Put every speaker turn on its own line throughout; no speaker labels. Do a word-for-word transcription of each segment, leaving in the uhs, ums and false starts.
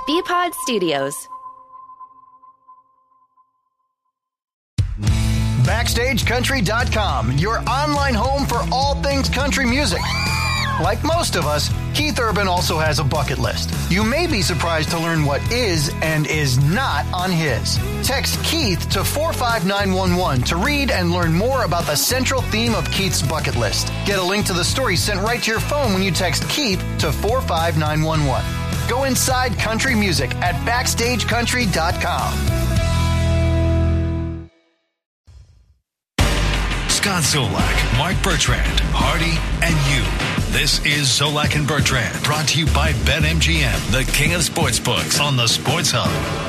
B-Pod Studios.
Backstage Country dot com, your online home for all things country music. Like most of us, Keith Urban also has a bucket list. You may be surprised to learn what is and is not on his. Text Keith to four five nine one one to read and learn more about the central theme of Keith's bucket list. Get a link to the story sent right to your phone when you text Keith to four five nine one one. Go inside country music at Backstage Country dot com.
Scott Zolak, Mark Bertrand, Hardy, and you. This is Zolak and Bertrand, brought to you by BetMGM, the king of sportsbooks on the Sports Hub.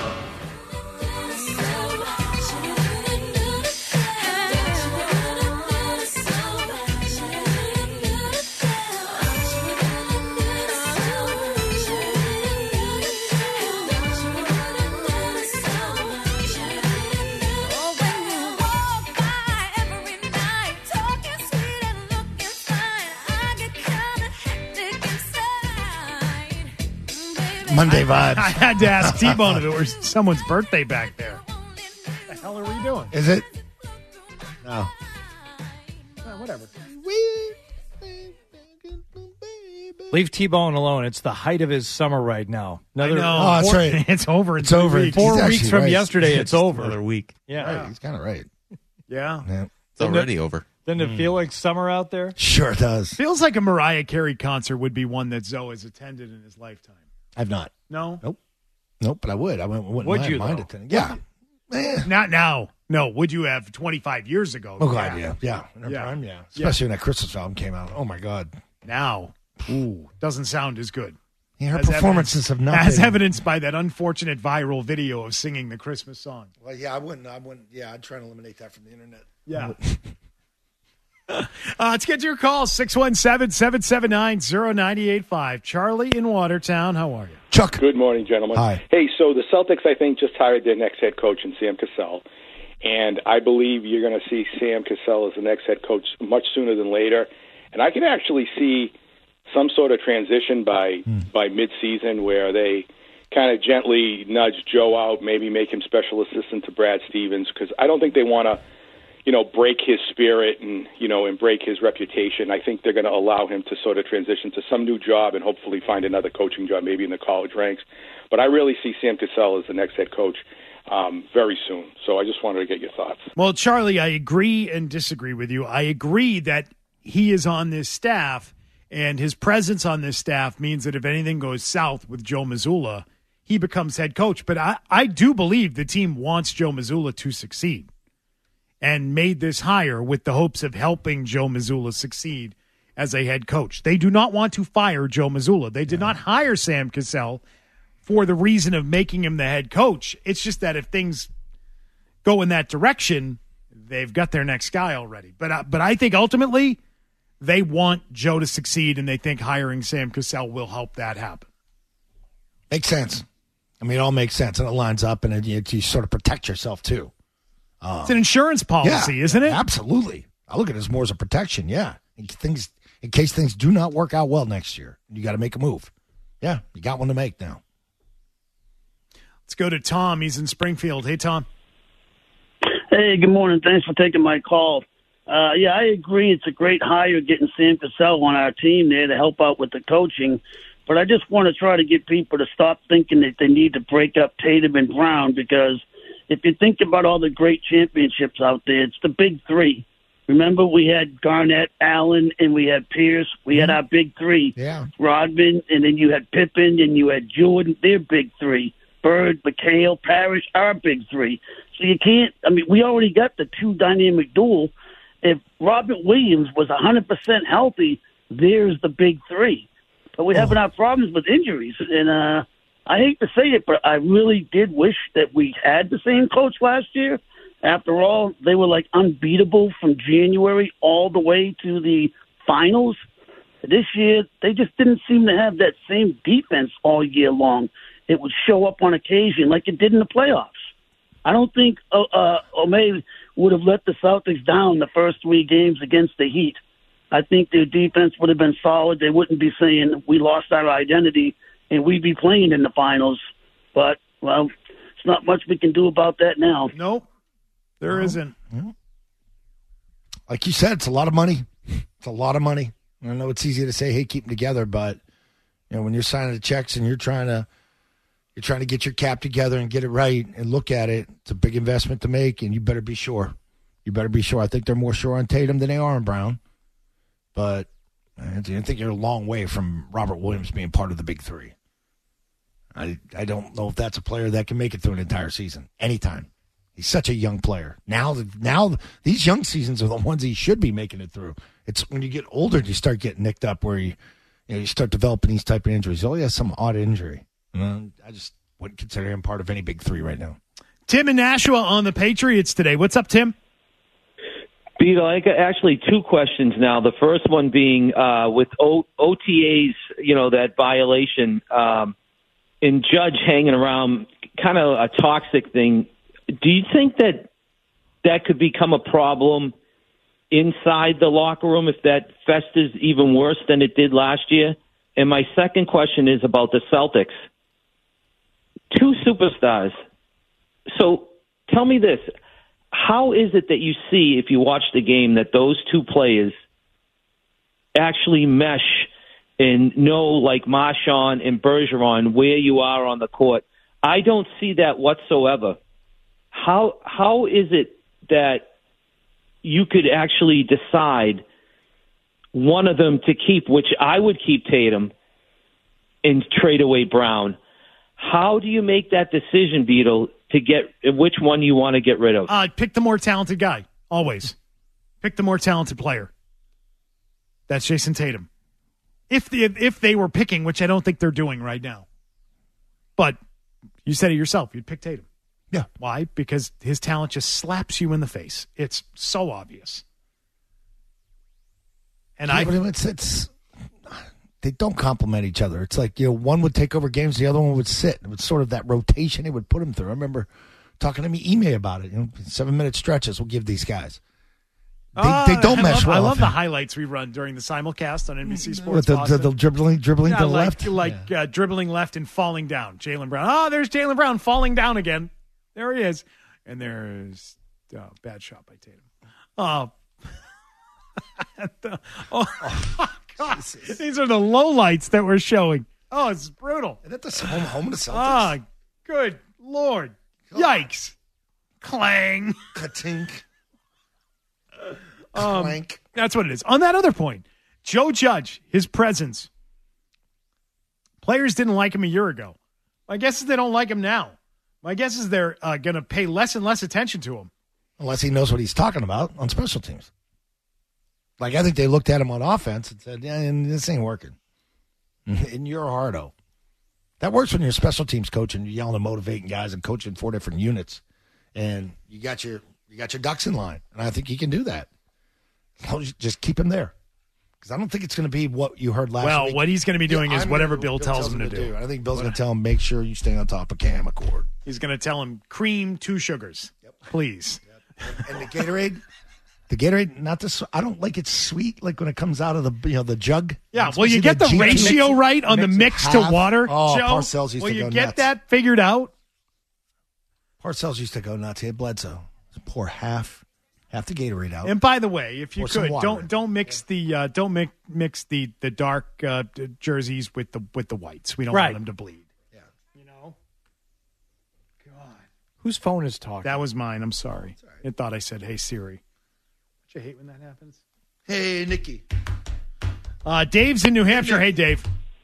Monday vibes.
I had to ask T-Bone if it was someone's birthday back there. What the hell are we doing?
Is it? No.
Oh, whatever. Leave T-Bone alone. It's the height of his summer right now. Another,
I know. Oh, that's
four,
right.
It's over. In
it's over.
Weeks. Four
He's
weeks from
right.
yesterday, it's,
it's
over.
Another week.
Yeah.
Right. He's kind of right.
Yeah.
yeah.
It's already
it,
over.
Doesn't it
mm.
feel like summer out there?
Sure it does.
Feels like a Mariah Carey concert would be one that Zoe has attended in his lifetime.
I've not.
No?
Nope. Nope, but I would. I wouldn't, wouldn't
would
mind,
you,
mind
though?
attending. Yeah.
Eh. Not now. No. Would you have twenty-five years ago?
Oh, God, yeah. Yeah. In her
yeah.
prime, yeah. Especially yeah. when that Christmas album came out. Oh, my God.
Now. Ooh. Doesn't sound as good.
Yeah, her
as
performances have not
As
been.
evidenced by that unfortunate viral video of singing the Christmas song.
Well, yeah, I wouldn't. I wouldn't. Yeah, I'd try to eliminate that from the internet.
Yeah. uh, let's get to your call. six one seven, seven seven nine, zero nine eight five. Charlie in Watertown. How are you?
Chuck.
Good morning, gentlemen.
Hi.
Hey, so the Celtics, I think, just hired their next head coach in Sam Cassell. And I believe you're going to see Sam Cassell as the next head coach much sooner than later. And I can actually see some sort of transition by mm. by midseason where they kind of gently nudge Joe out, maybe make him special assistant to Brad Stevens, because I don't think they want to, you know, break his spirit and, you know, and break his reputation. I think they're going to allow him to sort of transition to some new job and hopefully find another coaching job, maybe in the college ranks. But I really see Sam Cassell as the next head coach um, very soon. So I just wanted to get your thoughts.
Well, Charlie, I agree and disagree with you. I agree that he is on this staff, and his presence on this staff means that if anything goes south with Joe Mazzulla, he becomes head coach. But I, I do believe the team wants Joe Mazzulla to succeed and made this hire with the hopes of helping Joe Mazzulla succeed as a head coach. They do not want to fire Joe Mazzulla. They did yeah. not hire Sam Cassell for the reason of making him the head coach. It's just that if things go in that direction, they've got their next guy already. But uh, but I think ultimately they want Joe to succeed, and they think hiring Sam Cassell will help that happen.
Makes sense. I mean, it all makes sense, and it lines up, and it, you, you sort of protect yourself, too. Um,
it's an insurance policy,
yeah,
isn't it?
Absolutely. I look at it as more as a protection, yeah. In, things, in case things do not work out well next year, you got to make a move. Yeah, you got one to make now.
Let's go to Tom. He's in Springfield. Hey, Tom.
Hey, good morning. Thanks for taking my call. Uh, yeah, I agree. It's a great hire getting Sam Cassell on our team there to help out with the coaching. But I just want to try to get people to stop thinking that they need to break up Tatum and Brown, because if you think about all the great championships out there, it's the big three. Remember, we had Garnett, Allen, and we had Pierce. We mm-hmm. had our big three.
Yeah.
Rodman, and then you had Pippen, and you had Jordan. They're big three. Bird, McHale, Parrish, our big three. So you can't – I mean, we already got the two dynamic duel. If Robert Williams was one hundred percent healthy, there's the big three. But we oh. haven't had problems with injuries. And uh, I hate to say it, but I really did wish that we had the same coach last year. After all, they were like unbeatable from January all the way to the finals. This year, they just didn't seem to have that same defense all year long. It would show up on occasion like it did in the playoffs. I don't think uh, uh, Ome would have let the Celtics down the first three games against the Heat. I think their defense would have been solid. They wouldn't be saying we lost our identity, and we'd be playing in the finals. But, well, it's not much we can do about that now.
Nope, there
no.
isn't.
Like you said, it's a lot of money. It's a lot of money. I know it's easy to say, hey, keep them together, but you know, when you're signing the checks and you're trying to you're trying to get your cap together and get it right and look at it, it's a big investment to make, and you better be sure. You better be sure. I think they're more sure on Tatum than they are on Brown. But I think you're a long way from Robert Williams being part of the big three. I I don't know if that's a player that can make it through an entire season anytime. He's such a young player. Now, now these young seasons are the ones he should be making it through. It's when you get older, you start getting nicked up where you, you know, you start developing these type of injuries. Oh, he has some odd injury. Uh, I just wouldn't consider him part of any big three right now.
Tim in Nashua on the Patriots today. What's up, Tim?
Beto, I got actually two questions now. The first one being uh, with o- O T As, you know, that violation, um, and Judge hanging around, kind of a toxic thing. Do you think that that could become a problem inside the locker room if that festers even worse than it did last year? And my second question is about the Celtics. Two superstars. So tell me this. How is it that you see, if you watch the game, that those two players actually mesh and know, like Marshawn and Bergeron, where you are on the court? I don't see that whatsoever. How how is it that you could actually decide one of them to keep, which I would keep Tatum, and trade away Brown? How do you make that decision, Beetle, to get which one you want to get rid of?
Uh, pick the more talented guy, always. Pick the more talented player. That's Jason Tatum. If the, if they were picking, which I don't think they're doing right now. But you said it yourself, you'd pick Tatum.
Yeah.
Why? Because his talent just slaps you in the face. It's so obvious. And
yeah,
I...
But it's, it's, they don't complement each other. It's like, you know, one would take over games, the other one would sit. It was sort of that rotation he would put him through. I remember talking to me, Ime, about it. You know, seven-minute stretches we'll give these guys. They,
uh,
they don't
I
mesh
love,
well.
I love the highlights we run during the simulcast on N B C Sports.
The, the, the dribbling, dribbling
yeah,
to the
like,
left?
Like yeah. uh, dribbling left and falling down. Jaylen Brown. Oh, there's Jaylen Brown falling down again. There he is. And there's oh, bad shot by Tatum. Oh, the, oh, oh God. These are the lowlights that we're showing. Oh, it's brutal.
Isn't that the home, home of the Celtics?
Oh, good Lord. Yikes. Clang.
Ka-tink.
Um,
Clank.
That's what it is. On that other point, Joe Judge, his presence. Players didn't like him a year ago. My guess is they don't like him now. My guess is they're uh, going to pay less and less attention to him.
Unless he knows what he's talking about on special teams. Like, I think they looked at him on offense and said, yeah, this ain't working. And you're a hardo. That works when you're a special teams coach and you're yelling and motivating guys and coaching four different units. And you got your you got your ducks in line. And I think he can do that. Just keep him there. Because I don't think it's going to be what you heard last
well,
week.
Well, what he's going to be doing
yeah,
is
I'm
wonna,
Bill,
Bill tells him to do.
do. I think Bill's going to tell him, make sure you stay on top of Cam Accord.
He's going to tell him, cream, two sugars, yep. please.
Yep. And, and the Gatorade, the Gatorade, not this. I don't like it sweet, like when it comes out of the you know the jug.
Yeah, well, you get the, the ratio mix, right on the mix to water,
oh,
Joe.
Parcells used
will
to
you
go
get
nuts.
that figured out?
Parcells used to go nuts. He had Bledsoe. Pour half. Half the Gatorade out.
And by the way, if you
Pour
could, don't don't mix yeah. the uh, don't mix mix the the dark uh, jerseys with the with the whites. We don't
right.
want them to bleed.
Yeah,
you know. God,
whose phone is talking?
That was mine. I'm sorry. Right. It thought I said, "Hey Siri." Don't you hate when that happens?
Hey Nikki.
Uh, Dave's in New Hampshire. Hey Dave.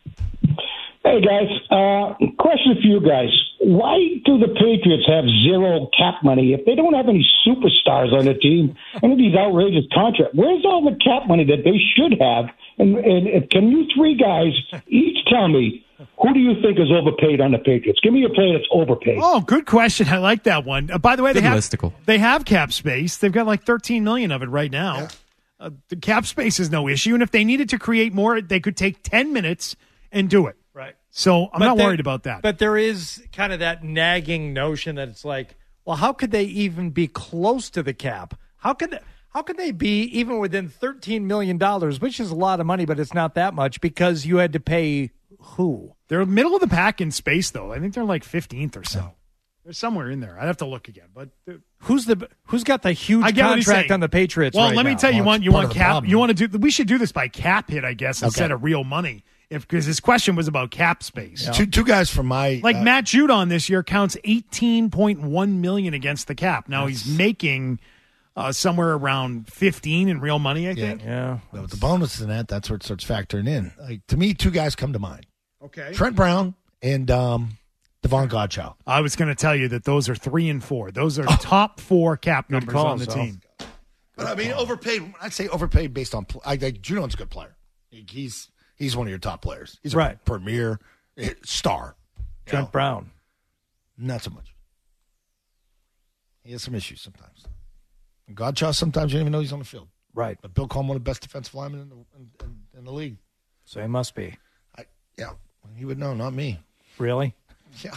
Hey guys, uh, question for you guys. Why do the Patriots have zero cap money if they don't have any superstars on the team? Any of these outrageous contracts? Where's all the cap money that they should have? And, and can you three guys each tell me who do you think is overpaid on the Patriots? Give me a player that's overpaid.
Oh, good question. I like that one. Uh, by the way, they have,
listicle.
they have cap space. They've got like thirteen million dollars of it right now. Yeah. Uh, the cap space is no issue. And if they needed to create more, they could take ten minutes and do it.
Right.
So I'm
but
not
there,
worried about that.
But there is kind of that nagging notion that it's like, well, how could they even be close to the cap? How could how could they be even within thirteen million dollars, which is a lot of money, but it's not that much because you had to pay who?
They're middle of the pack in space, though. I think they're like fifteenth or so. No. They're somewhere in there. I'd have to look again. But
who's the who's got the huge contract on the Patriots?
Well,
right
let
now?
me tell you, you
well,
want you want cap.
problem.
You want to do. We should do this by cap hit, I guess, instead
okay.
of real money. If because his question was about cap space.
Yeah. Two two guys from my
like
uh,
Matt Judon this year counts eighteen point one million against the cap. Now
That's,
he's making uh, somewhere around fifteen in real money. I
yeah,
think.
Yeah.
But with the bonus in that, that's where it starts factoring in. Like to me, two guys come to mind:
Okay.
Trent Brown and um, Devon Godchaux.
I was going to tell you that those are three and four. Those are top four cap numbers
call,
on the
so.
team.
But I mean, overpaid. I'd say overpaid based on. Pl- I think Judon's a good player. He's he's one of your top players. He's a
right.
premier star.
Trent
know?
Brown.
Not so much. He has some issues sometimes. And Godchaux, sometimes you don't even know he's on the field.
Right.
But Bill called him one of the best defensive linemen in the in, in, in the league.
So he must be.
I, yeah, he would know, not me.
Really?
Yeah.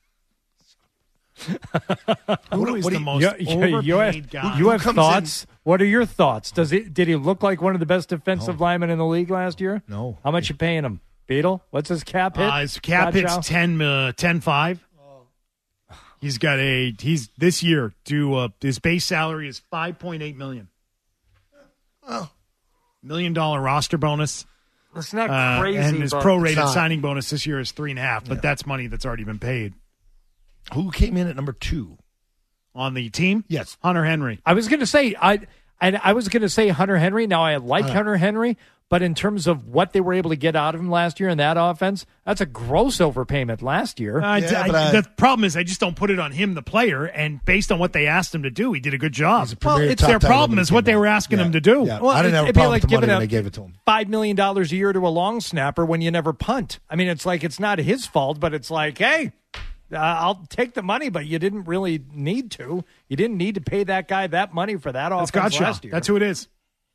Who
what,
is
what
the
you,
most
you,
overpaid
you, have,
guy?
you have
comes
thoughts? What are your thoughts? Does he did he look like one of the best defensive
No.
linemen in the league last year?
No.
How much you paying him? Beetle? What's his cap hit?
Uh, his cap
Godchaux?
hit's ten, uh, ten five. He's got a he's this year due uh, his base salary is five point eight million.
Oh.
Million dollar roster bonus.
It's not
Uh,
crazy.
and his
but-
prorated
not.
signing bonus this year is three and a half, but
Yeah.
that's money that's already been paid
Who came in at number two?
on the team.
Yes.
Hunter Henry.
I was going to say I and I was going to say Hunter Henry. Now I like
Uh,
Hunter Henry, but in terms of what they were able to get out of him last year in that offense, that's a gross overpayment last year.
I,
Yeah,
I-
but I-
the problem is I just don't put it on him, the player, and based on what they asked him to do, he did a good job.
He's a premier
Well, it's
top
their
tight end
problem
when
is
he
what
came
they were
back.
asking
Yeah.
him to do.
Yeah.
Well,
I didn't have a
it'd be
problem
like
with the money
giving
when
up
they gave it to him.
Five million dollars a year to a long snapper when you never punt. I mean, it's like it's not his fault, but it's like, hey, uh, I'll take the money, but you didn't really need to. You didn't need to pay that guy that money for that
That's
offense
Godchaux.
last year.
That's who it is.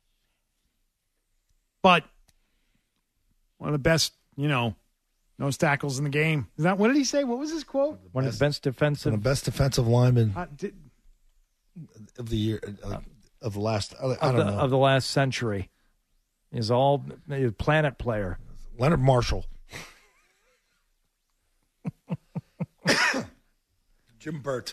But one of the best, you know, nose tackles in the game. Is that what did he say? What was his quote?
One of the best
One
defensive.
of the best defensive linemen
Uh, did,
of the year uh, of the last. I, I
of
don't
the,
know.
of the last century is all a planet player.
Leonard Marshall. Jim Burt.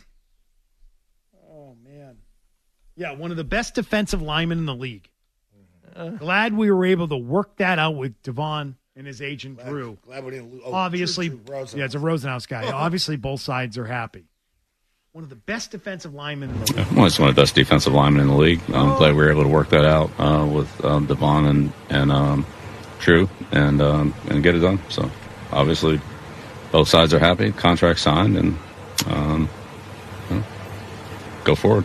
oh man, yeah, one of the best defensive linemen in the league. Uh, Glad we were able to work that out with Devon and his agent Drew.
Glad we didn't lose. Oh,
Obviously,
Drew, Drew Rosenhaus.
yeah, it's a Rosenhaus guy. Obviously, both sides are happy. One of the best defensive linemen in the league.
Well, it's one of the best defensive linemen in the league. I'm glad we were able to work that out uh, with um, Devon and and um, Drew and um, and get it done. So obviously, both sides are happy. Contract signed, and um, you know, go forward.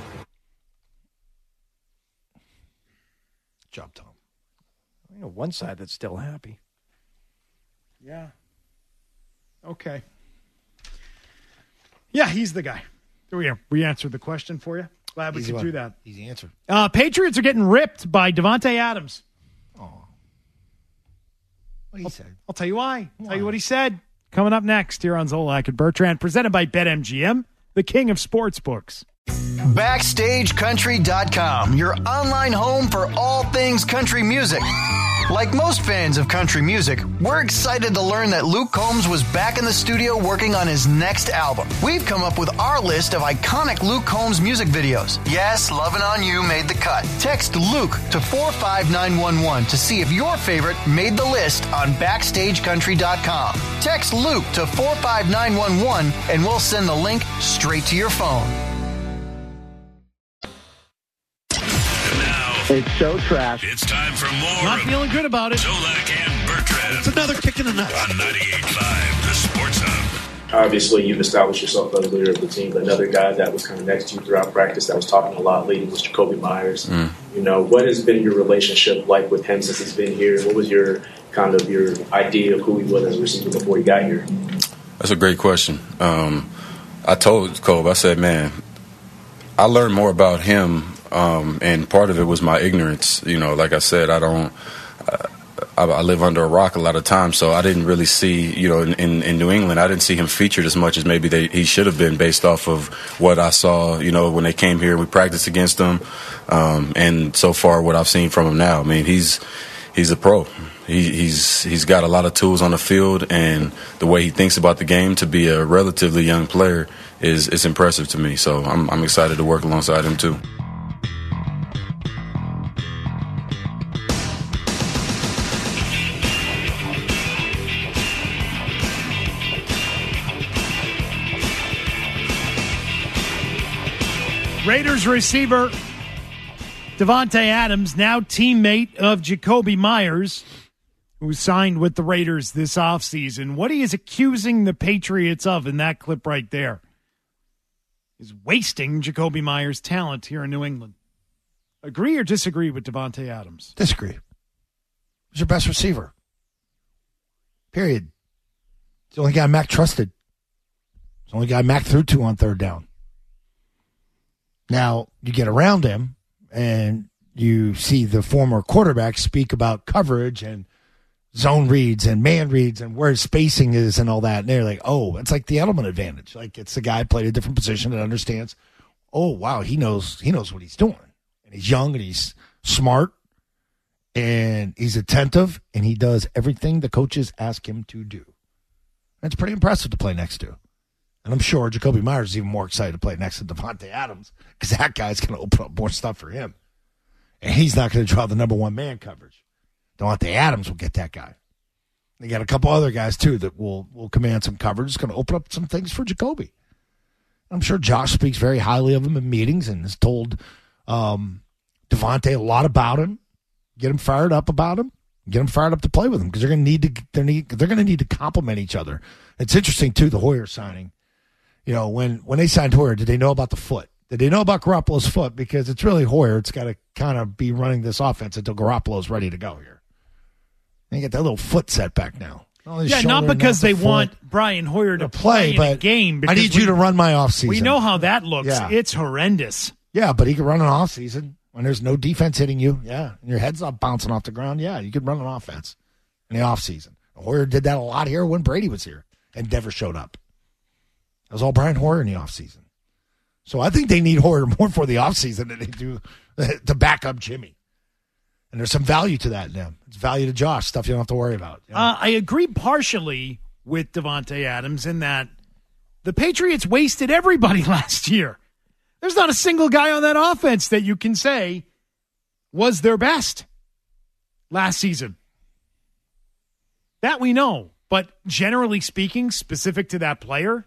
Job, Tom.
You know, one side that's still happy.
Yeah. Okay. Yeah, he's the guy. There we are. We answered the question for you. Glad we
Easy
could
one.
do that.
Easy answer.
Uh, Patriots are getting ripped by Devontae Adams.
Oh. What he said?
I'll tell you why. why. Tell you what he said. Coming up next here on Zolak and Bertrand, presented by BetMGM, the king of sportsbooks.
Backstage Country dot com, your online home for all things country music. Like most fans of country music, we're excited to learn that Luke Combs was back in the studio working on his next album. We've come up with our list of iconic Luke Combs music videos. Yes, Lovin' On You made the cut. Text Luke to four five nine one one to see if your favorite made the list on Backstage Country dot com. Text Luke to four five nine one one and we'll send the link straight to your phone.
It's so trash.
It's time for more
Not
of
feeling good about it.
Zolak and Bertrand.
It's another kick in the nuts.
On ninety-eight point five, the Sports Hub.
Obviously, you've established yourself as a leader of the team. But another guy that was kind of next to you throughout practice that was talking a lot leading was Jacoby Myers.
Mm.
You know, what has been your relationship like with him since he's been here? What was your kind of your idea of who he was as a receiver before he got here?
That's a great question. Um, I told Cole, I said, man, I learned more about him, um, and part of it was my ignorance. You know, like I said, I don't. Uh, I, I live under a rock a lot of times, so I didn't really see, you know, in, in, in New England, I didn't see him featured as much as maybe they, he should have been based off of what I saw, you know, when they came here. We practiced against him, um, and so far what I've seen from him now, I mean, he's he's a pro. he, he's he's got a lot of tools on the field, and the way he thinks about the game to be a relatively young player is is impressive to me. So I'm I'm excited to work alongside him too.
Raiders receiver Davante Adams, now teammate of Jakobi Meyers, who signed with the Raiders this offseason. What he is accusing the Patriots of in that clip right there is wasting Jakobi Meyers' talent here in New England. Agree or disagree with Davante Adams?
Disagree. He's your best receiver. Period. It's the only guy Mac trusted. It's the only guy Mac threw to on third down. Now, you get around him, and you see the former quarterback speak about coverage and zone reads and man reads and where his spacing is and all that. And they're like, oh, it's like the Edelman advantage. Like, it's the guy played a different position and understands, oh, wow, he knows he knows what he's doing. And he's young and he's smart and he's attentive and he does everything the coaches ask him to do. That's pretty impressive to play next to. And I'm sure Jakobi Meyers is even more excited to play next to Davante Adams because that guy's going to open up more stuff for him. And he's not going to draw the number one man coverage. Davante Adams will get that guy. They got a couple other guys, too, that will, will command some coverage. It's going to open up some things for Jakobi. I'm sure Josh speaks very highly of him in meetings and has told um, Davante a lot about him. Get him fired up about him. Get him fired up to play with him because they're going to need to. They're, need, they're going to need to complement each other. It's interesting too. The Hoyer signing. You know, when, when they signed Hoyer, did they know about the foot? Did they know about Garoppolo's foot? Because it's really Hoyer. It's got to kind of be running this offense until Garoppolo's ready to go here. And you get that little foot setback now. Oh,
yeah, not because they foot. want Brian Hoyer to, to play, play but in a game.
I need we, you to run my offseason.
We know how that looks. Yeah. It's horrendous.
Yeah, but he can run an offseason when there's no defense hitting you. Yeah, and your head's not bouncing off the ground. Yeah, you could run an offense in the offseason. Hoyer did that a lot here when Brady was here and never showed up. It was all Brian Hoyer in the offseason. So I think they need Hoyer more for the offseason than they do to back up Jimmy. And there's some value to that in them. It's value to Josh, stuff you don't have to worry about. You know?
uh, I agree partially with Davante Adams in that the Patriots wasted everybody last year. There's not a single guy on that offense that you can say was their best last season. That we know. But generally speaking, specific to that player,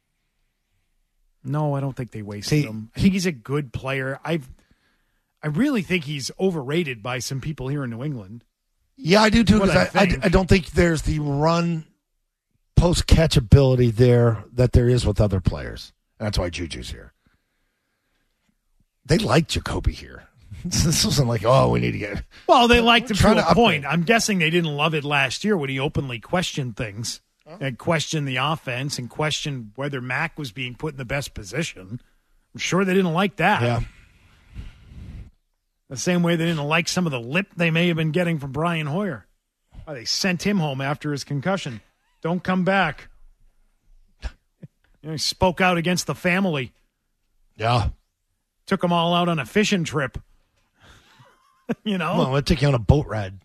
no, I don't think they wasted See, him. I think he's a good player. I've, I really think he's overrated by some people here in New England.
Yeah, I do too. Because I, I, I don't think there's the run post catch ability there that there is with other players. That's why Juju's here. They like Jakobi here. This wasn't like, oh, we need to get.
Well, they liked him to a point. I'm guessing they didn't love it last year when he openly questioned things. And question the offense and question whether Mac was being put in the best position. I'm sure they didn't like that.
Yeah.
The same way they didn't like some of the lip they may have been getting from Brian Hoyer. Why they sent him home after his concussion. Don't come back. You know, he spoke out against the family.
Yeah.
Took them all out on a fishing trip. You know?
Well, I took you on a boat ride.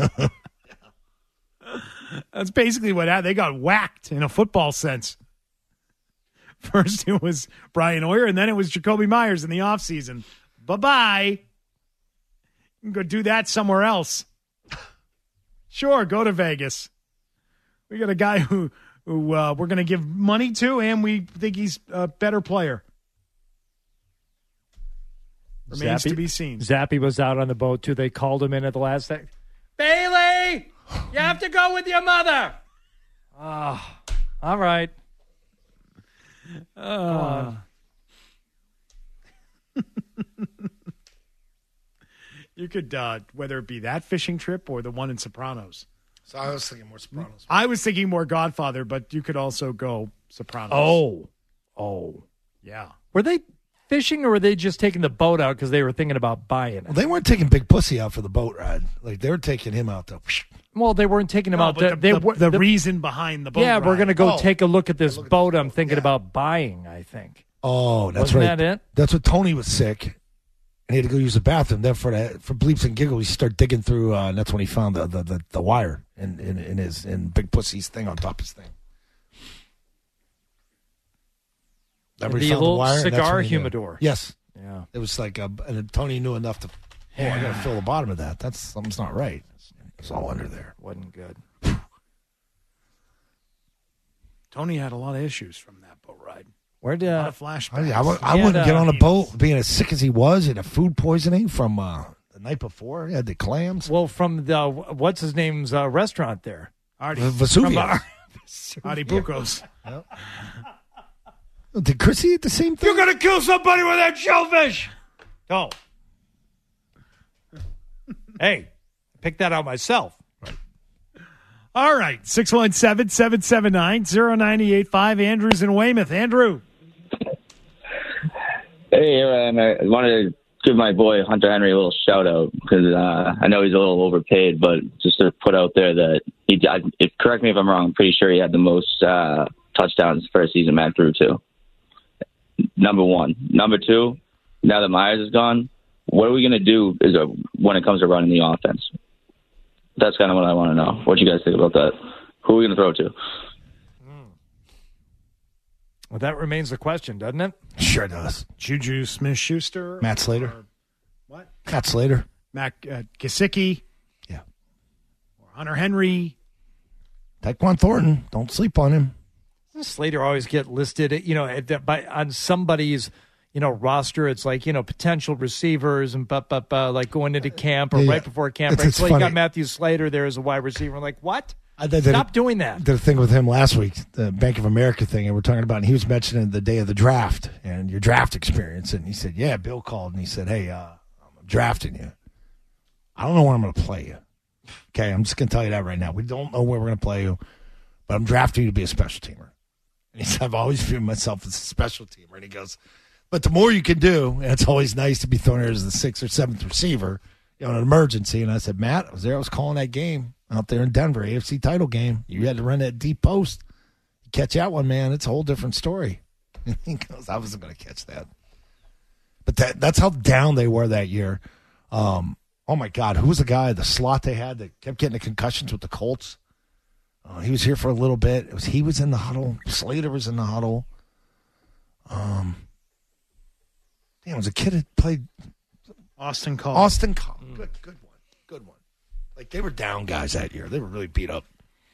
That's basically what happened. They got whacked in a football sense. First it was Brian Hoyer, and then it was Jakobi Meyers in the offseason. Bye-bye. You can go do that somewhere else. Sure, go to Vegas. We got a guy who, who uh, we're going to give money to, and we think he's a better player. Remains
Zappy,
to be seen.
Zappy was out on the boat, too. They called him in at the last second. Bailey! You have to go with your mother. Oh, all right.
Uh, you could, uh, whether it be that fishing trip or the one in Sopranos.
So I was thinking more Sopranos.
I was thinking more Godfather, but you could also go Sopranos.
Oh. Oh.
Yeah.
Were they fishing, or were they just taking the boat out because they were thinking about buying it?
Well, they weren't taking Big Pussy out for the boat ride. Like, they were taking him out to...
Well, they weren't taking him
no,
out.
The,
they,
the,
they,
the,
the
reason behind the boat
Yeah,
ride.
we're going to go
oh.
take a look at this
look at
boat
this
I'm
boat.
thinking
yeah.
about buying, I think.
Oh, that's
Wasn't
right.
that it?
That's what Tony was sick. and he had to go use the bathroom. Then for the, for bleeps and giggles, he started digging through, uh, and that's when he found the the, the, the wire in, in, in his in Big Pussy's thing on top of his thing. Remember
the
he found
little
the wire,
cigar humidor.
Yes.
Yeah.
It was like, a, and Tony knew enough to, oh, I got to fill the bottom of that. That's something's not right. It's all under there.
Wasn't good.
Tony had a lot of issues from that boat ride.
Where did
a
uh,
lot of flashbacks?
I, I, I
He
wouldn't
had,
get
uh,
on a
he
boat being as sick as he was. He had a food poisoning from uh, the night before. He had the clams.
Well, from the what's his name's uh, restaurant there,
Artie.
V- Vesuvius.
From, uh, Artie Bucos.
Yep. Did Chrissy eat the same thing?
You're gonna kill somebody with that shellfish. Oh, hey, pick that out myself.
All right, six one seven, seven seven nine, zero nine eight five. Andrew's in Weymouth. Andrew.
Hey, Aaron. I wanted to give my boy Hunter Henry a little shout out because uh, I know he's a little overpaid, but just to put out there that he, I, if, correct me if I'm wrong, I'm pretty sure he had the most uh, touchdowns first season Matt threw to. Number one. Number two, now that Myers is gone, what are we going to do is uh, when it comes to running the offense? That's kind of what I want to know. What do you guys think about that? Who are we going to throw to?
Well, that remains the question, doesn't it?
Sure does.
Juju Smith-Schuster.
Matt Slater.
Or what?
Matt Slater.
Matt uh, Gesicki.
Yeah.
Or Hunter Henry.
Tyquan Thornton. Don't sleep on him.
Doesn't Slater always get listed, you know, at the, by on somebody's, you know, roster? It's like, you know, potential receivers and but but uh, like going into camp or
Yeah,
right before camp.
it's-
Right?
it's
So you
funny.
got Matthew Slater there as a wide receiver. I'm like, what?
I did,
Stop doing that.
Did a thing with him last week, the Bank of America thing, and we're talking about, and he was mentioning the day of the draft and your draft experience. And he said, yeah, Bill called and he said, hey, uh, I'm drafting you. I don't know where I'm going to play you. Okay, I'm just going to tell you that right now. We don't know where we're going to play you, but I'm drafting you to be a special teamer. And he said, I've always viewed myself as a special teamer. And he goes, but the more you can do, and it's always nice to be thrown here as the sixth or seventh receiver, you know, in an emergency. And I said, Matt, I was there. I was calling that game out there in Denver, A F C title game. You had to run that deep post. You catch that one, man, it's a whole different story. And he goes, I wasn't going to catch that. But that that's how down they were that year. Um, oh, my God. Who was the guy, the slot they had that kept getting the concussions with the Colts? Uh, he was here for a little bit. It was He was in the huddle. Slater was in the huddle. Um, damn, it was a kid that played
Austin Call.
Austin Call. Mm. Good, good one. Good one. Like, they were down guys that year. They were really beat up.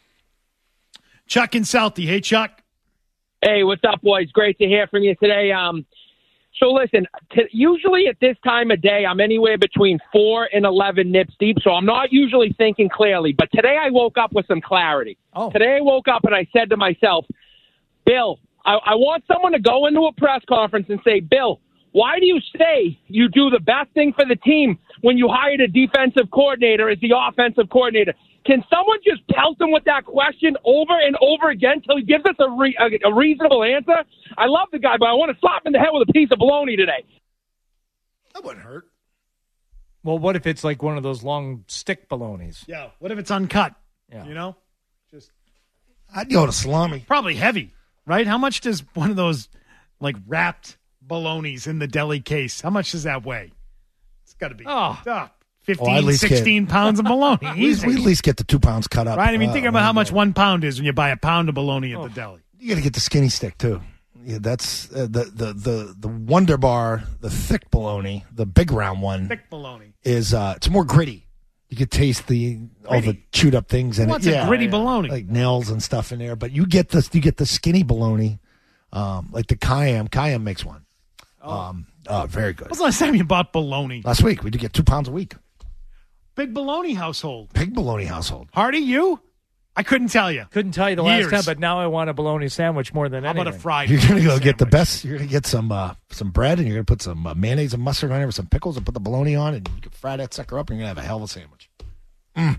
Chuck and Southie. Hey, Chuck.
Hey, what's up, boys? Great to hear from you today. Um, so, listen, t- usually at this time of day, I'm anywhere between four and eleven nips deep, so I'm not usually thinking clearly. But today I woke up with some clarity.
Oh.
Today I woke up and I said to myself, Bill, I, I want someone to go into a press conference and say, Bill, why do you say you do the best thing for the team when you hired a defensive coordinator as the offensive coordinator? Can someone just pelt him with that question over and over again until he gives us a, re- a, a reasonable answer? I love the guy, but I want to slap him in the head with a piece of bologna today.
That wouldn't hurt.
Well, what if it's like one of those long stick balonies?
Yeah. What if it's uncut?
Yeah.
You know? Just
I'd go to salami.
probably heavy, right? How much does one of those, like, wrapped bolognas in the deli case, how much does that weigh? It's got to be
Oh.
uh, fifteen,
Oh, I at least
sixteen
get-
pounds of bologna.
We,
Easy.
we at least get the two pounds cut up.
Right? I mean,
uh,
think about how
when
much
we go.
one pound is when you buy a pound of bologna at
Oh.
the deli.
You got to get the skinny stick, too. Yeah, that's uh, the, the, the, the Wonder Bar, the thick bologna, the big round one,
Thick bologna.
is uh, it's more gritty. You could taste the all the
Gritty?
chewed up things in
Who
it.
wants a
Yeah,
gritty
yeah.
bologna?
Like nails and stuff in there. But you get the you get the skinny bologna, um, like the Kayam. Kayam makes one. Um, oh, very good.
When's the last time you bought bologna?
Last week we did get two pounds a week.
Big bologna household.
Big bologna household.
Hardy, you? I couldn't tell you.
Couldn't tell you the
Years.
last time, but now I want a bologna sandwich more than
How
anything.
about a fried
You're gonna go
bologna
get the
sandwich?
best. You're gonna get some uh, some bread, and you're gonna put some uh, mayonnaise and mustard on it with some pickles, and put the bologna on, and you can fry that sucker up, and you're gonna have a hell of a sandwich. Mm.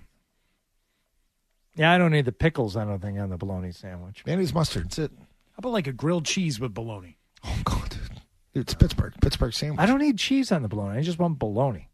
Yeah, I don't need the pickles, I don't think, on the bologna sandwich.
Mayonnaise, mustard. That's it.
How about like a grilled cheese with bologna?
Oh God, dude. Dude, it's Pittsburgh. Pittsburgh sandwich.
I don't need cheese on the bologna. I just want bologna.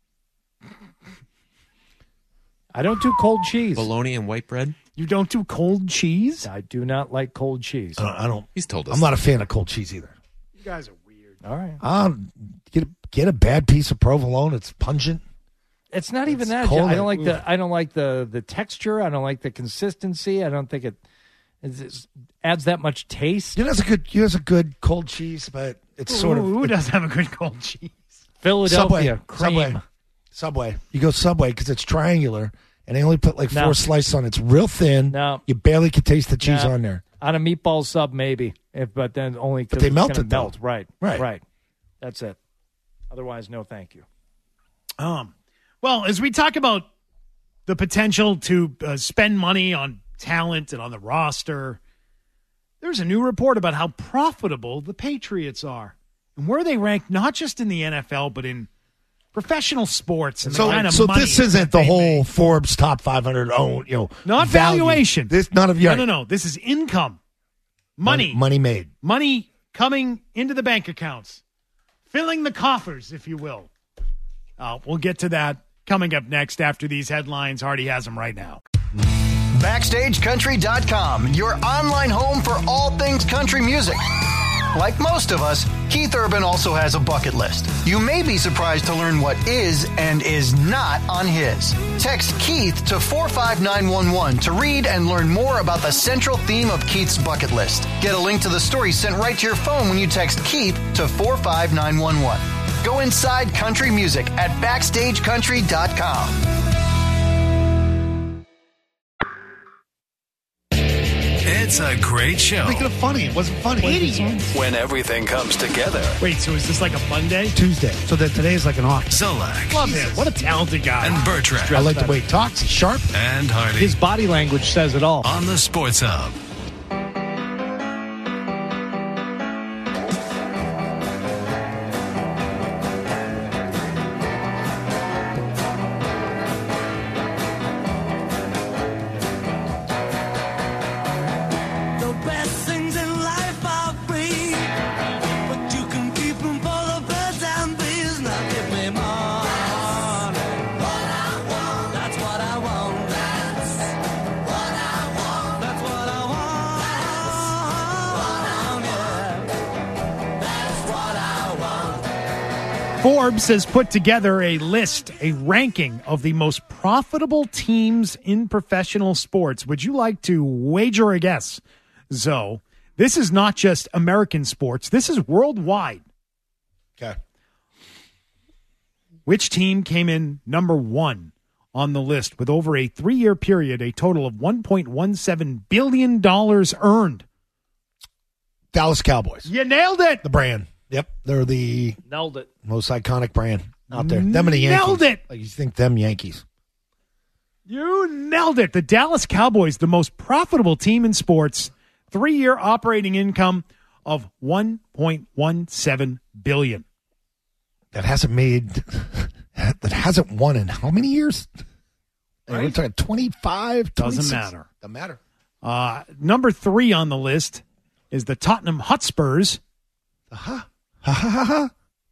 I don't do cold cheese.
Bologna and white bread?
You don't do cold cheese?
I do not like cold cheese.
I don't. I don't
He's told us.
I'm not a fan of cold cheese either.
You guys are weird.
All right.
Um, get, get a bad piece of provolone. It's pungent.
It's not even
It's
that.
cold.
I don't like
Ooh.
the. I don't like the the texture. I don't like the consistency. I don't think it, it just adds that much taste.
You know, it's a good. You know, it's a good cold cheese, but it's sort of.
Ooh, who
it-
doesn't have a good cold cheese?
Philadelphia
Subway,
cream.
Subway, Subway. You go Subway because it's triangular, and they only put like four
No.
slices on it. It's real thin.
No.
You barely can taste the cheese
No.
on there.
On a meatball sub, maybe, if but then only.
But
'cause
they
it's
melt
gonna
it, though.
melt. Right,
Right.
right. That's it. Otherwise, no, thank you.
Um, well, as we talk about the potential to uh, spend money on talent and on the roster, there's a new report about how profitable the Patriots are and where they rank not just in the N F L but in professional sports. And
So,
the kind of
so
money
this isn't
that
the
they
whole
make.
Forbes top five hundred own, you know,
Not
value.
valuation.
This none of your
No, no, no. This is income, money,
money, money made.
money coming into the bank accounts, filling the coffers, if you will. Uh, we'll get to that coming up next after these headlines. Hardy has them right now.
Backstage Country dot com, your online home for all things country music. Like most of us, Keith Urban also has a bucket list. You may be surprised to learn what is and is not on his. Text Keith to four five nine one one to read and learn more about the central theme of Keith's bucket list. Get a link to the story sent right to your phone when you text Keith to four five nine one one. Go inside country music at Backstage Country dot com.
It's a great show.
Making it funny. It wasn't funny.
When everything comes together.
Wait, so is this like a Monday?
Tuesday. So that today is like an off.
Zolak
Love him. What a talented guy.
and Bertrand
I like the way he talks. He's sharp.
and Hardy
His body language says it all.
on the Sports Hub.
The best things in life are free, but you can keep them for the birds and bees. Now give me money. What I want, that's what I want. That's what I want. That's what I want. Yeah. That's what I want.
Forbes has put together a list, a ranking of the most profitable teams in professional sports. Would you like to wager a guess, Zoe? This is not just American sports. This is worldwide.
Okay.
Which team came in number one on the list with over a three-year period, a total of one point one seven billion dollars earned?
Dallas Cowboys.
You nailed it.
The brand. Yep. They're the
Nailed it.
most iconic brand out there. Them and the Yankees.
Nailed it.
Like you think them Yankees.
You nailed it. The Dallas Cowboys, the most profitable team in sports, three-year operating income of one point one seven billion dollars.
That hasn't made, that hasn't won in how many years?
Right.
We're talking twenty-five,
Doesn't
twenty-six.
matter.
Doesn't matter.
Uh, number three on the list is the Tottenham Hotspurs.
Ha ha ha ha.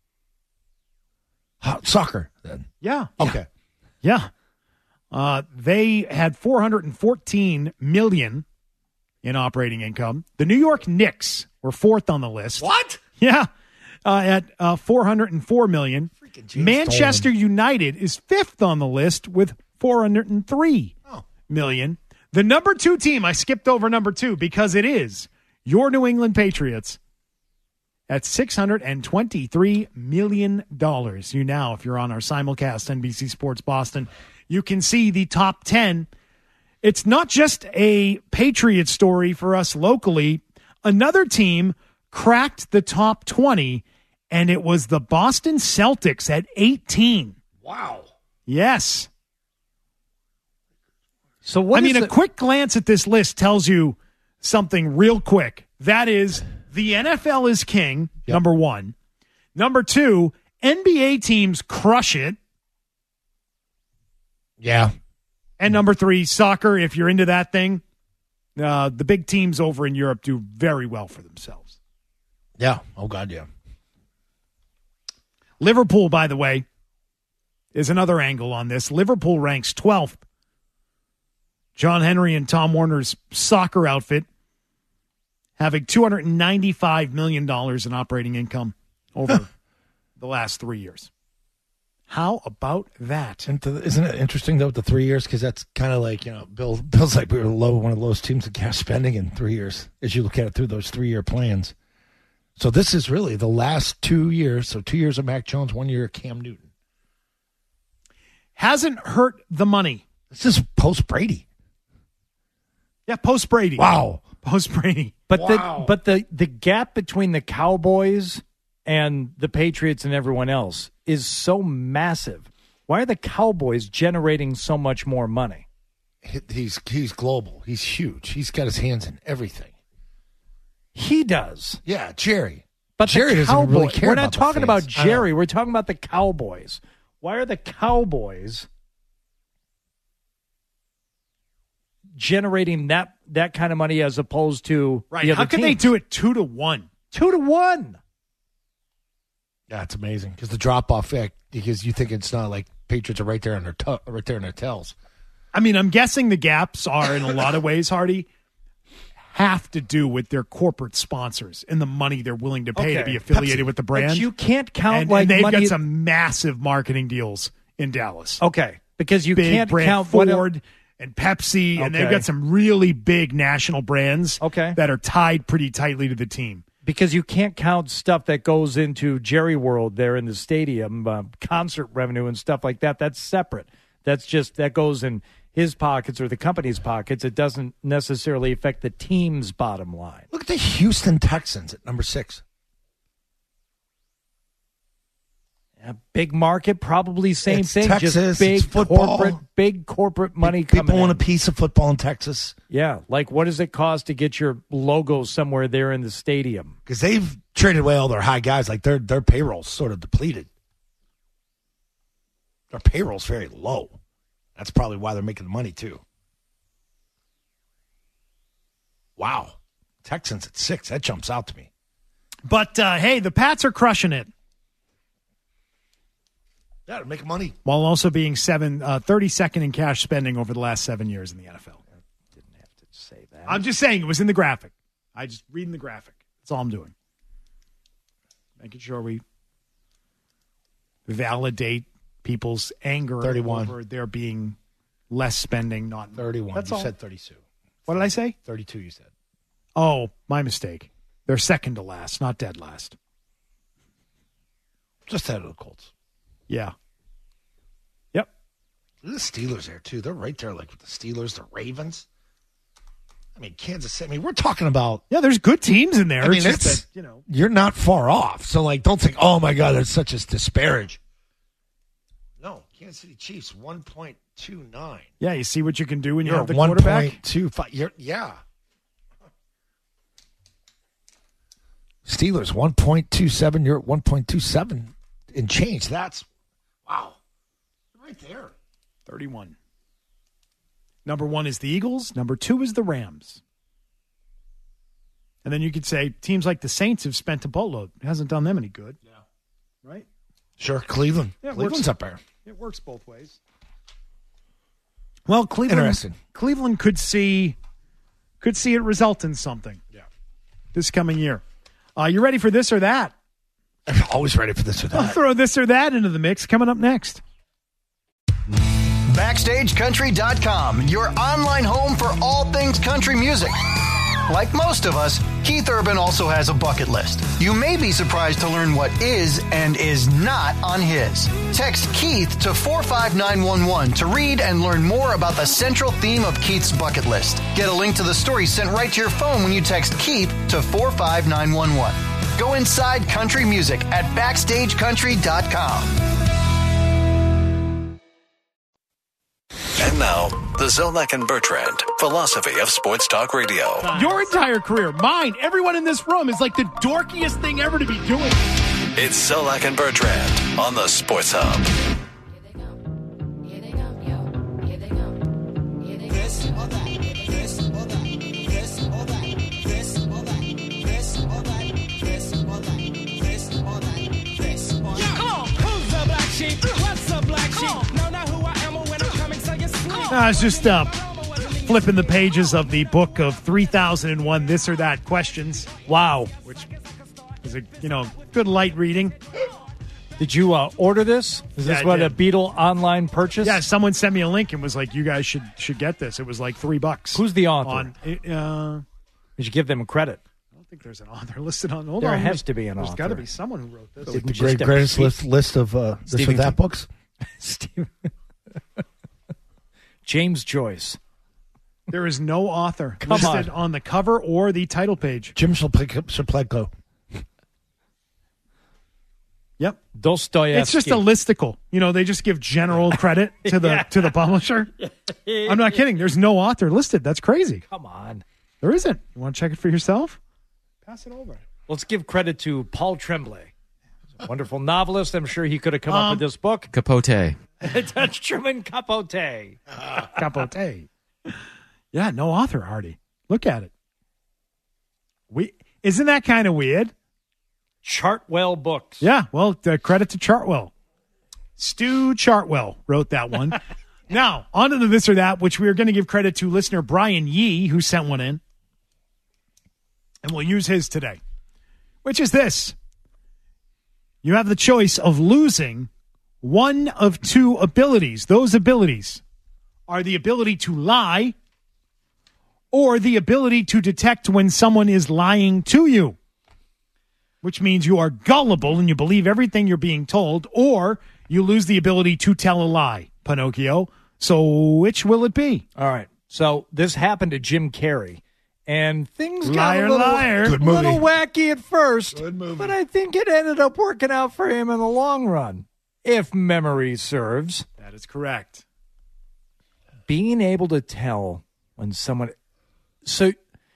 ha. Soccer, then.
Yeah.
Okay.
Yeah. Uh, they had four hundred fourteen million dollars in operating income. The New York Knicks were fourth on the list.
What?
Yeah. Uh, at uh, four hundred four million dollars. Manchester United is fifth on the list with four hundred three
Oh.
million. The number two team, I skipped over number two because it is your New England Patriots at six hundred twenty-three million dollars. You now, if you're on our simulcast, N B C Sports Boston, you can see the top ten. It's not just a Patriot story for us locally. Another team cracked the top twenty, and it was the Boston Celtics at eighteen.
Wow.
Yes.
So what
I mean,
is
a
the-
quick glance at this list tells you something real quick. That is, the N F L is king,
Yep.
number one. Number two, N B A teams crush it.
Yeah.
And number three, soccer, if you're into that thing, uh, the big teams over in Europe do very well for themselves.
Yeah. Oh, God, yeah.
Liverpool, by the way, is another angle on this. Liverpool ranks twelfth. John Henry and Tom Warner's soccer outfit having two hundred ninety-five million dollars in operating income over the last three years. How about that?
And to, isn't it interesting, though, with the three years? Because that's kind of like, you know, Bill, Bill's like we were low, one of the lowest teams in cash spending in three years, as you look at it through those three-year plans. So this is really the last two years. So two years of Mac Jones, one year of Cam Newton.
Hasn't hurt the money.
This is post-Brady.
Yeah, post-Brady.
Wow.
Post-Brady.
But
Wow.
the but the the gap between the Cowboys and the Patriots and everyone else is so massive. Why are the Cowboys generating so much more money?
He's he's global. He's huge. He's got his hands in everything.
He does.
Yeah, Jerry.
But
Jerry
the
doesn't
Cowboy,
really care
We're
about
not
the
talking
fans.
about
I know.
Jerry. We're talking about the Cowboys. Why are the Cowboys generating that that kind of money as opposed to
Right.
the other
How can they
teams?
do it two to one?
Two to one.
Yeah, it's amazing because the drop-off effect, because you think it's not like Patriots are right there in their t- right there in their tails.
I mean, I'm guessing the gaps are in a lot of ways, Hardy, have to do with their corporate sponsors and the money they're willing to pay to
Okay.
be affiliated
Pepsi.
with the brand.
But you can't count
and,
like
and they've
money.
got some massive marketing deals in Dallas.
Okay, because you
Big
can't
brand
count what el-
Ford and Pepsi, and they've
Okay.
got some really big national brands
Okay.
that are tied pretty tightly to the team.
Because you can't count stuff that goes into Jerry World there in the stadium, uh, concert revenue and stuff like that. That's separate. That's just, that goes in his pockets or the company's pockets. It doesn't necessarily affect the team's bottom line.
Look at the Houston Texans at number six.
A big market, probably same
It's
thing.
Texas,
just big
it's football.
corporate, big corporate money
People
coming
want
in.
a piece of football in Texas
Yeah, like what does it cost to get your logo somewhere there in the stadium?
because they've traded away all their high guys. Like their their payroll's sort of depleted. Their payroll's very low. That's probably why they're making the money too. Wow, Texans at six. That jumps out to me.
But, uh, hey, the Pats are crushing it
Yeah, to make money.
while also being seven, uh, thirty-second in cash spending over the last seven years in the N F L.
Didn't have to say that.
I'm just saying it was in the graphic. I just reading the graphic. That's all I'm doing. Making sure we validate people's anger
thirty-one.
over there being less spending, not
thirty-one.
That's
you
all.
said thirty-two.
What did I say?
thirty-two. You said.
Oh, my mistake. They're second to last, not dead last.
Just ahead of the Colts.
Yeah. Yep.
The Steelers there too. They're right there, like with the Steelers, the Ravens. I mean, Kansas City. I mean, we're talking about.
Yeah, there's good teams in there.
I mean,
it's just
it's
that, you know.
you're not far off. So, like, don't think, oh my God, that's such a disparage. No, Kansas City Chiefs one point two nine.
Yeah, you see what you can do when you
You're
have the
one
quarterback.
point two five. You're yeah. Steelers one point two seven. You're at one point two seven and change. That's wow, right there.
thirty-one. Number one is the Eagles. Number two is the Rams. And then you could say teams like the Saints have spent a boatload. It hasn't done them any good. Yeah. Right?
Sure, Cleveland.
Yeah, it
Cleveland's
works.
up there.
It works both ways. Well, Cleveland,
Interesting.
Cleveland could see could see it result in something. Yeah. This coming year. Uh, you ready for this or that?
I'm always ready for this or
I'll
that.
throw this or that into the mix coming up next.
Backstage Country dot com, your online home for all things country music. Like most of us, Keith Urban also has a bucket list. You may be surprised to learn what is and is not on his. Text Keith to four five nine one one to read and learn more about the central theme of Keith's bucket list. Get a link to the story sent right to your phone when you text Keith to four five nine one one. Go inside country music at backstage country dot com.
And now, the Zolak and Bertrand philosophy of Sports Talk Radio.
Your entire career, mine, everyone in this room is like the dorkiest thing ever to be doing.
It's Zolak and Bertrand on the Sports Hub.
I was just uh, flipping the pages of the book of three thousand one This or That Questions.
Wow.
Which It's a, you know, good light reading.
Did you uh, order this? Is
Yeah,
this
I
what
did.
a Beetle online purchase?
Yeah, someone sent me a link and was like, "You guys should should get this." It was like three bucks.
Who's the author?
On, uh,
You should give them credit.
I don't think there's an author listed on. Hold
There
on,
has to be an
There's
author.
got to be someone who wrote this.
The great, greatest list, list of uh, this or
Stephen
that
King.
books.
Steve- James Joyce.
There is no author
Come
listed on.
on.
the cover or the title page.
Jim Shaplegko.
Yep.
Dostoevsky.
It's just a listicle. You know, they just give general credit to the
Yeah.
to the publisher. I'm not kidding. There's no author listed. That's crazy.
Come on.
There isn't. You want to check it for yourself? Pass it over.
Let's give credit to Paul Tremblay. He's a wonderful novelist. I'm sure he could have come
Um,
up with this book.
Capote.
That's Truman Capote.
Capote. Yeah, no author, Hardy. Look at it. We isn't that kind of weird?
Chartwell Books.
Yeah, well, uh, credit to Chartwell. Stu Chartwell wrote that one. Now, on to the this or that, which we are going to give credit to listener Brian Yee, who sent one in. And we'll use his today, which is this. You have the choice of losing one of two abilities. Those abilities are the ability to lie or the ability to detect when someone is lying to you, which means you are gullible and you believe everything you're being told, or you lose the ability to tell a lie, Pinocchio. So which will it be?
All right. So this happened to Jim Carrey, and things got
Liar,
a little,
liar.
Good
a
movie.
little wacky at first,
Good movie.
but I think it ended up working out for him in the long run, if memory serves.
That is correct.
Being able to tell when someone... So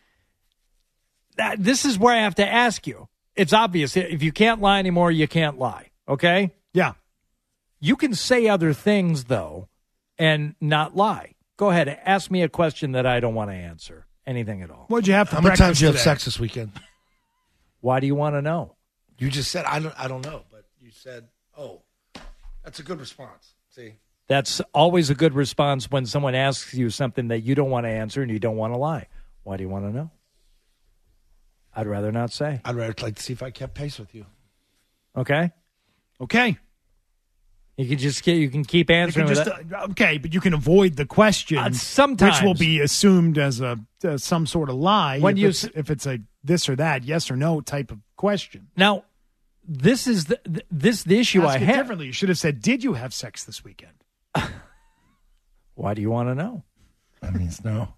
that, this is where I have to ask you. It's obvious. If you can't lie anymore, you can't lie. Okay?
Yeah.
You can say other things, though, and not lie. Go ahead. Ask me a question that I don't want to answer. Anything at all.
What'd you have for
How many
breakfast
times did you have
today?
sex this weekend?
Why do you want to know?
You just said I don't. I don't know, but you said, "Oh, that's a good response." See,
That's always a good response when someone asks you something that you don't want to answer and you don't want to lie. Why do you want to know? I'd rather not say.
I'd rather like to see if I kept pace with you.
Okay?
Okay.
You can just get, you can keep
You
answering
can
with
just,
that.
uh, okay, but you can avoid the question,
Uh, sometimes.
which will be assumed as a uh, some sort of lie.
When
if
you
it's,
s-
if it's a this or that, yes or no type of question.
Now, this is the, th- this the issue
Ask
I
it
have.
differently. You should have said, "Did you have sex this weekend?"
Why do you want to know?
That means no.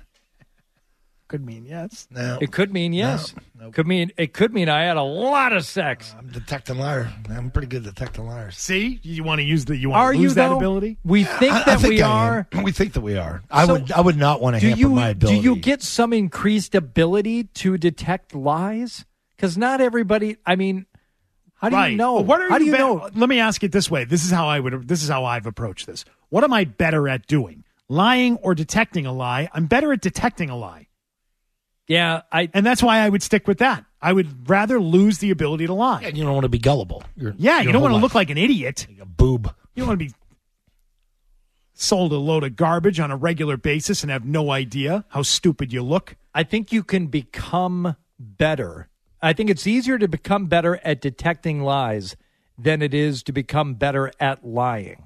Could mean yes.
No.
It could mean yes.
No. Nope.
Could mean it could mean I had a lot of sex.
I'm detecting liar. I'm pretty good at detecting liars.
See, you want to use the you want
Are
to
you
lose that
though?
ability.
We think
I- I
that
think
we
I am.
are.
We think that we are. I
So,
would. I would not want to
Do
hamper
you
my ability.
do you get some increased ability to detect lies? Because not everybody. I mean, how do
right.
you know?
Well, what are
how do you
be-
know?
Let me ask it this way. This is how I would. This is how I've approached this. What am I better at doing? Lying or detecting a lie? I'm better at detecting a lie.
Yeah, I
And that's why I would stick with that. I would rather lose the ability to lie.
And you don't want to be gullible. Your-
Yeah,
your
you don't
whole
want to
life.
look like an idiot.
Like a boob.
You don't want to be sold a load of garbage on a regular basis and have no idea how stupid you look.
I think you can become better. I think it's easier to become better at detecting lies than it is to become better at lying.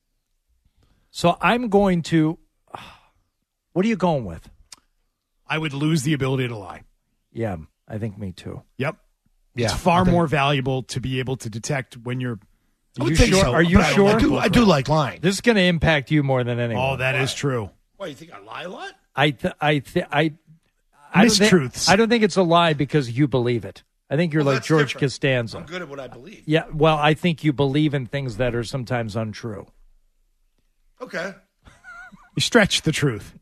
So I'm going to. What are you going with?
I would lose the ability to lie.
Yeah, I think me too.
Yep.
Yeah,
It's far
I think-
more valuable to be able to detect when you're.
I
Are
would
you
think
sure?
so,
Are you
but I-
sure?
I do. I do like lying.
This is going to impact you more than anyone.
Oh, that is true.
Why you think I lie a lot?
I th- I th- I I don't thi-
Mistruths.
I don't think it's a lie because you believe it. I think you're
Well,
like
that's
George
different.
Costanza.
I'm good at what I believe.
Yeah, well, I think you believe in things that are sometimes untrue.
Okay,
You stretch the truth.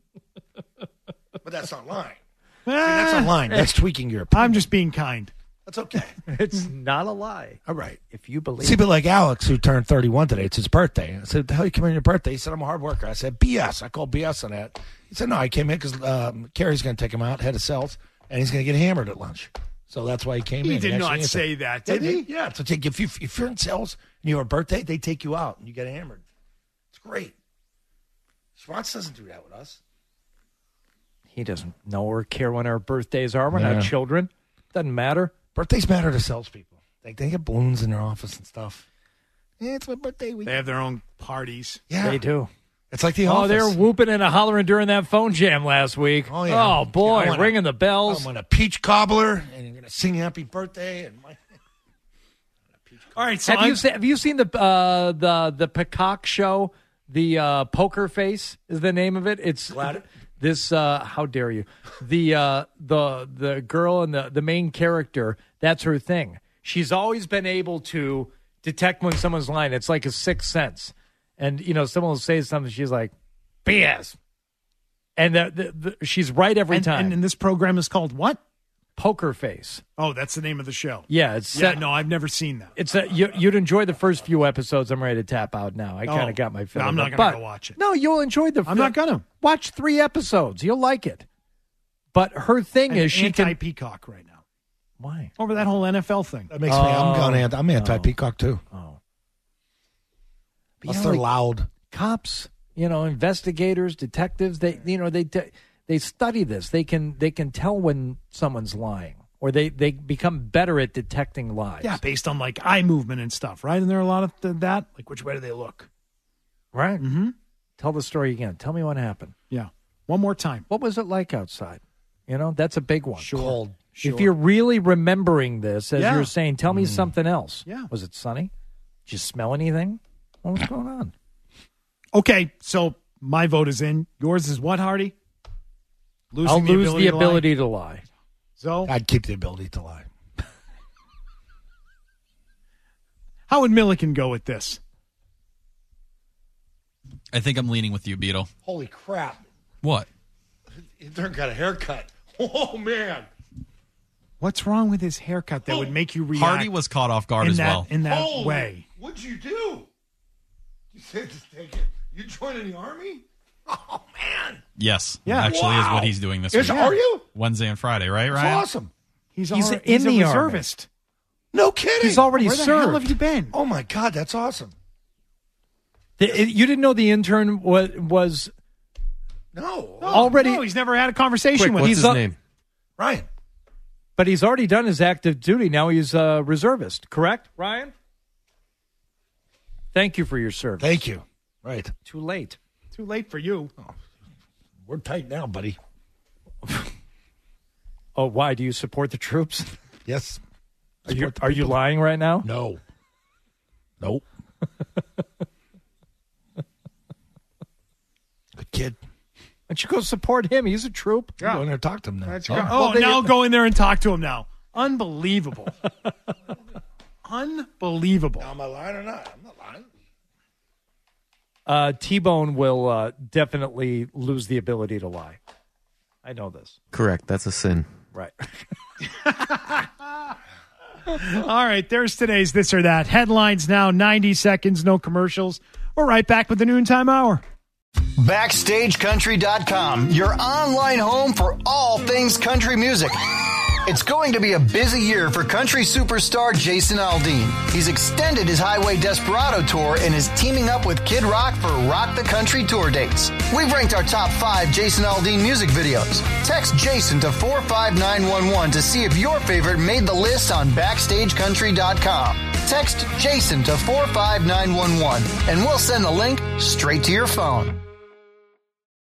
but that's not lying. See, that's not lying. That's tweaking your opinion.
Ah, I'm just being kind.
That's okay.
It's not a lie.
All right.
If you believe
See, but like Alex, who turned thirty-one today, it's his birthday. I said, the hell you come in on your birthday? He said, I'm a hard worker. I said, B S. I called B S on that. He said, no, I came in because um, Carrie's going to take him out, head of sales, and he's going to get hammered at lunch. So that's why he came
He
in.
did
actually
not
answered.
say that,
Did
did
he? Yeah. So take, if, you, if you're in sales and you have a birthday, they take you out and you get hammered. It's great. Schwartz doesn't do that with us.
he doesn't know or care when our birthdays are. We're
Yeah.
not children. Doesn't matter.
Birthdays matter to salespeople. They, they get balloons in their office and stuff. Yeah, it's my birthday week.
They have their own parties.
Yeah.
They do.
It's like the
Oh,
office.
they were whooping and a hollering during that phone jam last week.
Oh, yeah.
Oh, boy,
Yeah, I want
ringing
a-
the bells.
I want a peach cobbler, and you're going to sing happy birthday. And my...
All right, so
have
I'm-
you seen, have you seen the uh, the the Peacock show? The uh, Poker Face is the name of it. It's
Glad-
this. Uh, how dare you? The uh, the the girl and the the main character. That's her thing. She's always been able to detect when someone's lying. It's like a sixth sense. And you know, someone will say something. She's like, B S. And the, the, the, she's right every
and,
time.
And, and this program is called what?
Poker Face.
Oh, that's the name of the show.
Yeah, it's
Yeah,
set-
no, I've never seen that.
It's a, you, you'd enjoy the first few episodes. I'm ready to tap out now. I kind
Oh.
of got my fill.
No, I'm
of
not
it.
gonna
But-
go watch it.
No, you'll enjoy the.
I'm not gonna.
Watch three episodes. You'll like it. But her thing
I'm
is she
anti
can.
Peacock right now.
Why?
Over that whole N F L thing.
That makes me. I'm
Oh,
gone. Anti, I'm anti Peacock too.
Oh.
Plus,
know,
they're
like,
loud.
Cops, you know, investigators, detectives. They, you know, they they study this. They can they can tell when someone's lying, or they they become better at detecting lies.
Yeah, based on like eye movement and stuff, right? And there are a lot of th- that. Like, which way do they look?
Right.
Mm-hmm.
Tell the story again. Tell me what happened.
Yeah. One more time.
What was it like outside? You know, that's a big one.
Sure.
Cold.
Sure.
If you're really remembering this, as
Yeah.
you're saying, tell me something else.
Yeah.
Was it sunny? Did you smell anything? What was going on?
Okay, so my vote is in. Yours is what, Hardy? Losing
I'll
the
lose
ability
the
to lie?
ability to lie.
So,
I'd keep the ability to lie.
how would Milliken go with this?
I think I'm leaning with you, Beetle.
Holy crap!
What?
Intern got a haircut. Oh man!
What's wrong with his haircut that would make you react
Hardy was caught off guard
in
as
that,
well.
in that
Holy-
way?
What'd you do? You said just take it. You joining the army? Oh man!
Yes.
Yeah.
Actually is
Wow.
what he's doing this
Is-
week.
Are you?
Wednesday and Friday, right,
That's
Ryan?
awesome.
He's,
He's
al-
in
he's a
the army.
reservist.
No kidding.
He's already
Where the
served.
hell have you been?
Oh my god, that's awesome.
The- it- you didn't know the intern was, was
No,
No,
already-
no, he's never had a conversation
Quick,
with
what's
him.
his
up-
name?
Ryan.
but he's already done his active duty. Now he's a reservist, correct, Ryan? Thank you for your service.
Thank you. Right.
Too late.
Too late for you.
We're tight now, buddy.
Oh, why? Do you support the troops?
Yes.
Are you,
Support the
are you
people.
lying right now?
No. Nope. Good kid.
Why don't you go support him? He's a troop.
Yeah. Go in there and talk to him now.
That's
Oh.
go- oh,
they-
now go in there and talk to him now. Unbelievable. Unbelievable.
Now, am I lying or not? I'm not lying.
Uh, T-Bone will uh, definitely lose the ability to lie. I know this.
Correct. That's a sin.
Right.
All right, there's today's This or That. Headlines now, ninety seconds, no commercials. We're right back with the noontime hour.
Backstage Country dot com, your online home for all things country music. It's going to be a busy year for country superstar Jason Aldean. He's extended his Highway Desperado tour and is teaming up with Kid Rock for Rock the Country tour dates. We've ranked our top five Jason Aldean music videos. Text Jason to four five nine one one to see if your favorite made the list on Backstage Country dot com. Text Jason to four five nine one one and we'll send the link straight to your phone.